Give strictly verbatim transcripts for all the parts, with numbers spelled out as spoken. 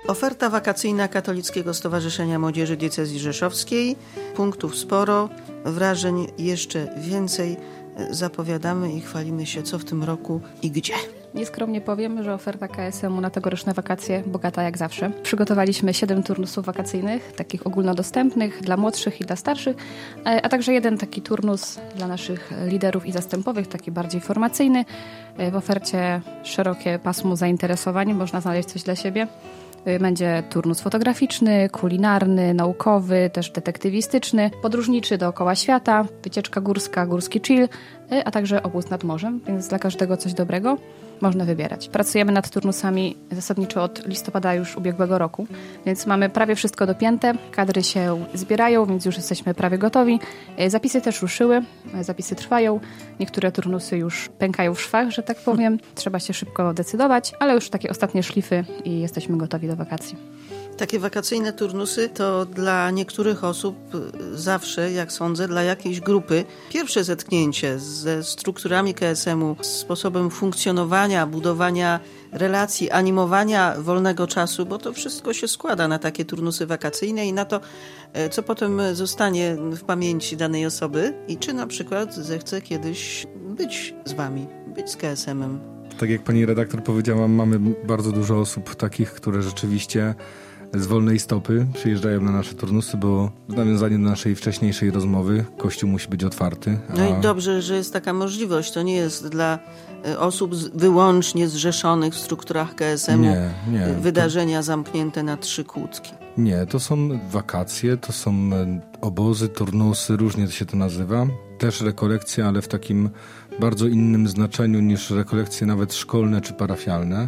Oferta wakacyjna Katolickiego Stowarzyszenia Młodzieży Diecezji Rzeszowskiej. Punktów sporo, wrażeń jeszcze więcej. Zapowiadamy i chwalimy się, co w tym roku i gdzie. Nieskromnie powiem, że oferta K S M u na tegoroczne wakacje bogata jak zawsze. Przygotowaliśmy siedem turnusów wakacyjnych, takich ogólnodostępnych dla młodszych i dla starszych, a także jeden taki turnus dla naszych liderów i zastępowych, taki bardziej formacyjny. W ofercie szerokie pasmo zainteresowań, można znaleźć coś dla siebie. Będzie turnus fotograficzny, kulinarny, naukowy, też detektywistyczny, podróżniczy dookoła świata, wycieczka górska, górski chill, a także obóz nad morzem, więc dla każdego coś dobrego można wybierać. Pracujemy nad turnusami zasadniczo od listopada już ubiegłego roku, więc mamy prawie wszystko dopięte, kadry się zbierają, więc już jesteśmy prawie gotowi. Zapisy też ruszyły, zapisy trwają, niektóre turnusy już pękają w szwach, że tak powiem. Trzeba się szybko decydować, ale już takie ostatnie szlify i jesteśmy gotowi do wakacji. Takie wakacyjne turnusy to dla niektórych osób zawsze, jak sądzę, dla jakiejś grupy pierwsze zetknięcie ze strukturami K S M u, z sposobem funkcjonowania, budowania relacji, animowania wolnego czasu, bo to wszystko się składa na takie turnusy wakacyjne i na to, co potem zostanie w pamięci danej osoby i czy na przykład zechce kiedyś być z wami, być z K S M em. Tak jak pani redaktor powiedziała, mamy bardzo dużo osób takich, które rzeczywiście z wolnej stopy przyjeżdżają na nasze turnusy, bo w nawiązaniu do naszej wcześniejszej rozmowy Kościół musi być otwarty. A... No i dobrze, że jest taka możliwość. To nie jest dla osób z, wyłącznie zrzeszonych w strukturach K S M u nie, nie. wydarzenia to... zamknięte na trzy kłódki. Nie, to są wakacje, to są obozy, turnusy, różnie się to nazywa. Też rekolekcje, ale w takim bardzo innym znaczeniu niż rekolekcje nawet szkolne czy parafialne,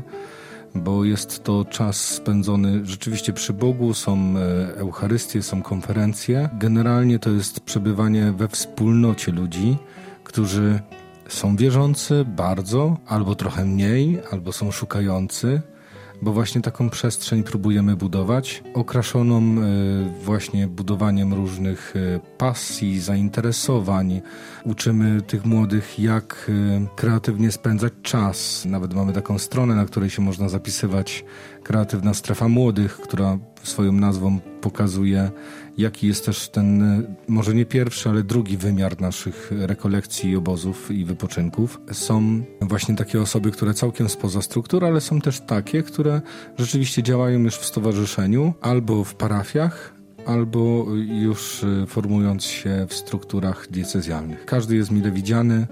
bo jest to czas spędzony rzeczywiście przy Bogu, są Eucharystie, są konferencje. Generalnie to jest przebywanie we wspólnocie ludzi, którzy są wierzący bardzo, albo trochę mniej, albo są szukający, bo właśnie taką przestrzeń próbujemy budować, okraszoną właśnie budowaniem różnych pasji, zainteresowań. Uczymy tych młodych, jak kreatywnie spędzać czas. Nawet mamy taką stronę, na której się można zapisywać, Kreatywna Strefa Młodych, która swoją nazwą pokazuje, jaki jest też ten, może nie pierwszy, ale drugi wymiar naszych rekolekcji, obozów i wypoczynków. Są właśnie takie osoby, które całkiem spoza struktur, ale są też takie, które rzeczywiście działają już w stowarzyszeniu albo w parafiach, albo już formując się w strukturach diecezjalnych. Każdy jest mile widziany.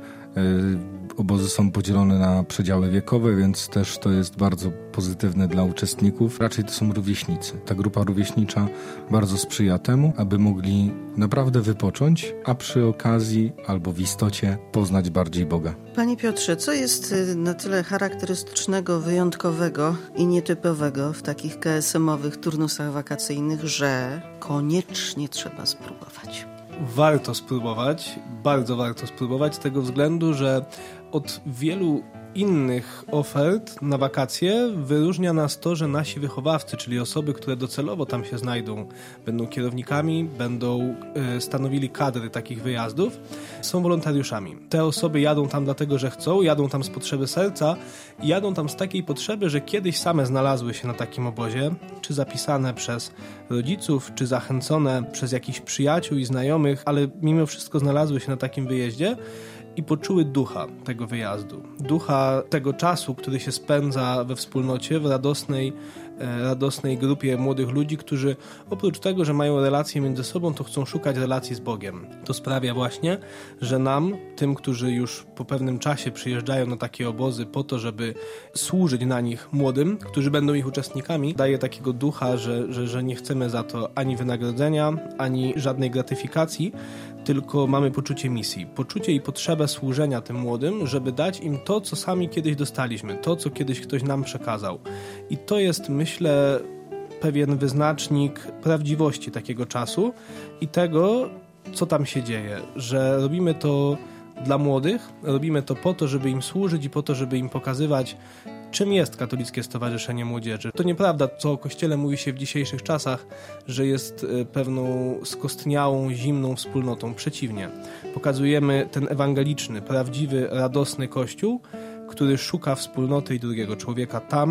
Obozy są podzielone na przedziały wiekowe, więc też to jest bardzo pozytywne dla uczestników. Raczej to są rówieśnicy. Ta grupa rówieśnicza bardzo sprzyja temu, aby mogli naprawdę wypocząć, a przy okazji albo w istocie poznać bardziej Boga. Panie Piotrze, co jest na tyle charakterystycznego, wyjątkowego i nietypowego w takich K S M owych turnusach wakacyjnych, że koniecznie trzeba spróbować? Warto spróbować, bardzo warto spróbować z tego względu, że od wielu innych ofert na wakacje wyróżnia nas to, że nasi wychowawcy, czyli osoby, które docelowo tam się znajdą, będą kierownikami, będą y, stanowili kadry takich wyjazdów, są wolontariuszami. Te osoby jadą tam dlatego, że chcą, jadą tam z potrzeby serca i jadą tam z takiej potrzeby, że kiedyś same znalazły się na takim obozie, czy zapisane przez rodziców, czy zachęcone przez jakichś przyjaciół i znajomych, ale mimo wszystko znalazły się na takim wyjeździe i poczuły ducha tego wyjazdu. Ducha tego czasu, który się spędza we wspólnocie, w radosnej, e, radosnej grupie młodych ludzi, którzy oprócz tego, że mają relacje między sobą, to chcą szukać relacji z Bogiem. To sprawia właśnie, że nam, tym, którzy już po pewnym czasie przyjeżdżają na takie obozy po to, żeby służyć na nich młodym, którzy będą ich uczestnikami, daje takiego ducha, że, że, że nie chcemy za to ani wynagrodzenia, ani żadnej gratyfikacji, tylko mamy poczucie misji, poczucie i potrzebę służenia tym młodym, żeby dać im to, co sami kiedyś dostaliśmy, to, co kiedyś ktoś nam przekazał. I to jest, myślę, pewien wyznacznik prawdziwości takiego czasu i tego, co tam się dzieje, że robimy to dla młodych, robimy to po to, żeby im służyć i po to, żeby im pokazywać, czym jest Katolickie Stowarzyszenie Młodzieży. To nieprawda, co o Kościele mówi się w dzisiejszych czasach, że jest pewną skostniałą, zimną wspólnotą. Przeciwnie. Pokazujemy ten ewangeliczny, prawdziwy, radosny Kościół, który szuka wspólnoty i drugiego człowieka tam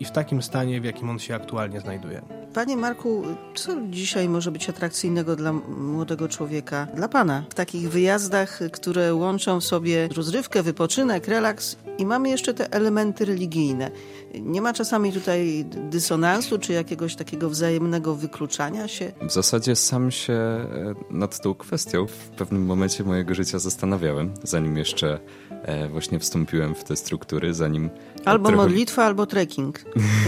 i w takim stanie, w jakim on się aktualnie znajduje. Panie Marku, co dzisiaj może być atrakcyjnego dla młodego człowieka, dla pana, w takich wyjazdach, które łączą w sobie rozrywkę, wypoczynek, relaks i mamy jeszcze te elementy religijne? Nie ma czasami tutaj dysonansu, czy jakiegoś takiego wzajemnego wykluczania się? W zasadzie sam się nad tą kwestią w pewnym momencie mojego życia zastanawiałem, zanim jeszcze właśnie wstąpiłem w te struktury, zanim... Albo trochę... modlitwa, albo trekking.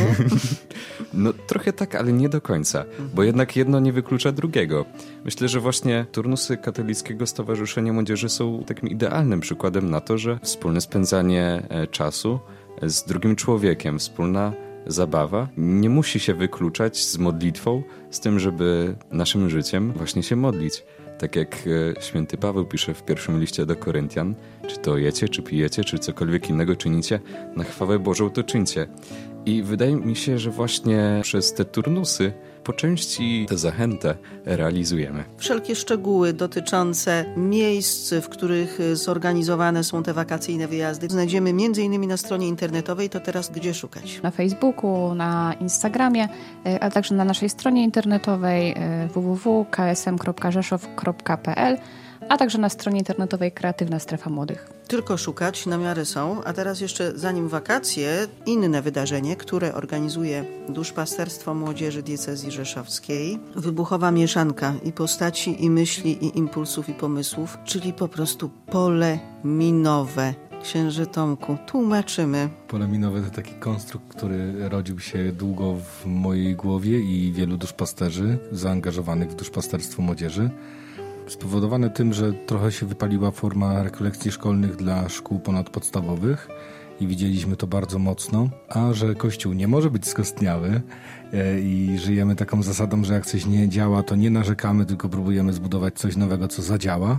No trochę tak, ale nie do końca, bo jednak jedno nie wyklucza drugiego. Myślę, że właśnie turnusy Katolickiego Stowarzyszenia Młodzieży są takim idealnym przykładem na to, że wspólne spędzanie czasu z drugim człowiekiem, wspólna zabawa nie musi się wykluczać z modlitwą, z tym, żeby naszym życiem właśnie się modlić. Tak jak święty Paweł pisze w pierwszym liście do Koryntian, czy to jecie, czy pijecie, czy cokolwiek innego czynicie, na chwałę Bożą to czyńcie. I wydaje mi się, że właśnie przez te turnusy po części tę zachętę realizujemy. Wszelkie szczegóły dotyczące miejsc, w których zorganizowane są te wakacyjne wyjazdy, znajdziemy między innymi na stronie internetowej. To teraz gdzie szukać? Na Facebooku, na Instagramie, a także na naszej stronie internetowej w w w kropka k s m kropka rzeszow kropka p l, a także na stronie internetowej Kreatywna Strefa Młodych. Tylko szukać, namiary są. A teraz jeszcze zanim wakacje, inne wydarzenie, które organizuje Duszpasterstwo Młodzieży Diecezji Rzeszowskiej. Wybuchowa mieszanka i postaci, i myśli, i impulsów, i pomysłów, czyli po prostu pole minowe. Księże Tomku, tłumaczymy. Pole minowe to taki konstrukt, który rodził się długo w mojej głowie i wielu duszpasterzy zaangażowanych w duszpasterstwo młodzieży. Spowodowane tym, że trochę się wypaliła forma rekolekcji szkolnych dla szkół ponadpodstawowych i widzieliśmy to bardzo mocno, a że Kościół nie może być skostniały i żyjemy taką zasadą, że jak coś nie działa, to nie narzekamy, tylko próbujemy zbudować coś nowego, co zadziała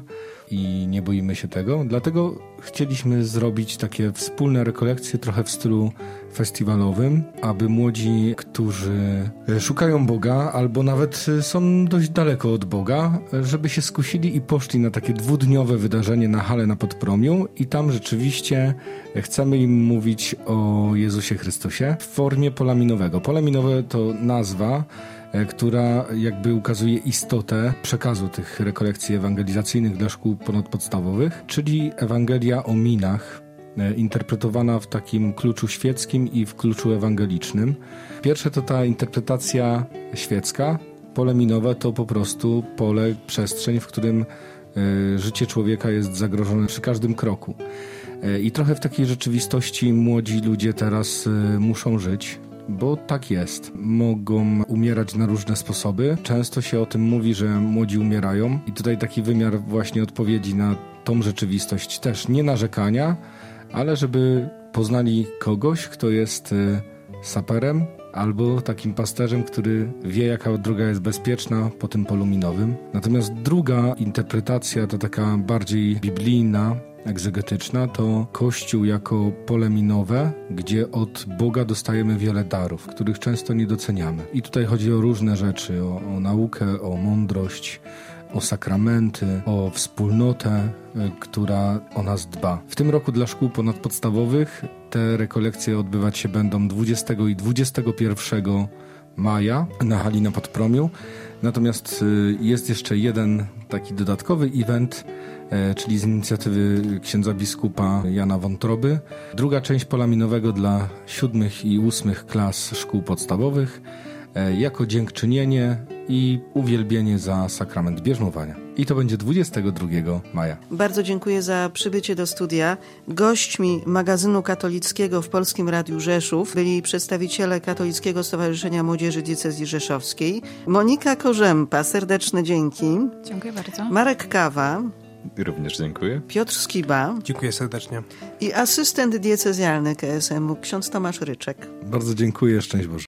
i nie boimy się tego. Dlatego chcieliśmy zrobić takie wspólne rekolekcje trochę w stylu festiwalowym, aby młodzi, którzy szukają Boga albo nawet są dość daleko od Boga, żeby się skusili i poszli na takie dwudniowe wydarzenie na hale na Podpromiu i tam rzeczywiście chcemy im mówić o Jezusie Chrystusie w formie pola minowego. Pole minowe to nazwa, która jakby ukazuje istotę przekazu tych rekolekcji ewangelizacyjnych dla szkół ponadpodstawowych, czyli Ewangelia o minach, interpretowana w takim kluczu świeckim i w kluczu ewangelicznym. Pierwsze to ta interpretacja świecka. Pole minowe to po prostu pole, przestrzeń, w którym y, życie człowieka jest zagrożone przy każdym kroku. Y, I trochę w takiej rzeczywistości młodzi ludzie teraz y, muszą żyć. Bo tak jest. Mogą umierać na różne sposoby. Często się o tym mówi, że młodzi umierają i tutaj taki wymiar właśnie odpowiedzi na tą rzeczywistość też nie narzekania, ale żeby poznali kogoś, kto jest saperem albo takim pasterzem, który wie, jaka droga jest bezpieczna po tym polu minowym. Natomiast druga interpretacja, to taka bardziej biblijna, egzegetyczna, to Kościół jako pole minowe, gdzie od Boga dostajemy wiele darów, których często nie doceniamy. I tutaj chodzi o różne rzeczy, o, o naukę, o mądrość, o sakramenty, o wspólnotę, y, która o nas dba. W tym roku dla szkół ponadpodstawowych te rekolekcje odbywać się będą dwudziestego i dwudziestego pierwszego maja na hali na Podpromiu. Natomiast y, jest jeszcze jeden taki dodatkowy event, czyli z inicjatywy księdza biskupa Jana Wątroby. Druga część pola minowego dla siódmych i ósmych klas szkół podstawowych jako dziękczynienie i uwielbienie za sakrament bierzmowania. I to będzie dwudziestego drugiego maja. Bardzo dziękuję za przybycie do studia. Gośćmi magazynu katolickiego w Polskim Radiu Rzeszów byli przedstawiciele Katolickiego Stowarzyszenia Młodzieży Diecezji Rzeszowskiej. Monika Korzępa, serdeczne dzięki. Dziękuję bardzo. Marek Kawa. Również dziękuję. Piotr Skiba. Dziękuję serdecznie. I asystent diecezjalny K S M u, ksiądz Tomasz Ryczek. Bardzo dziękuję, szczęść Boże.